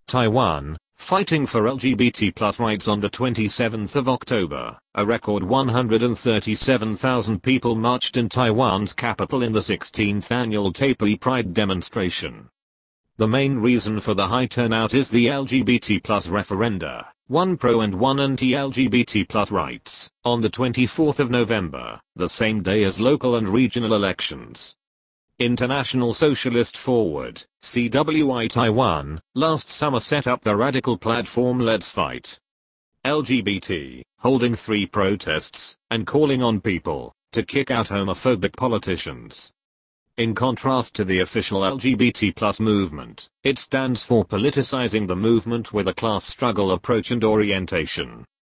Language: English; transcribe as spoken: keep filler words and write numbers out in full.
Taiwan, fighting for L G B T plus rights. On the twenty-seventh of October, a record one hundred thirty-seven thousand people marched in Taiwan's capital in the sixteenth annual Taipei Pride demonstration. The main reason for the high turnout is the L G B T plus referenda, one pro and one anti-L G B T plus rights, on the twenty-fourth of November, the same day as local and regional elections. International Socialist Forward, C W I Taiwan, last summer set up the radical platform Let's Fight L G B T, holding three protests, and calling on people to kick out homophobic politicians. In contrast to the official L G B T plus movement, it stands for politicizing the movement with a class struggle approach and orientation.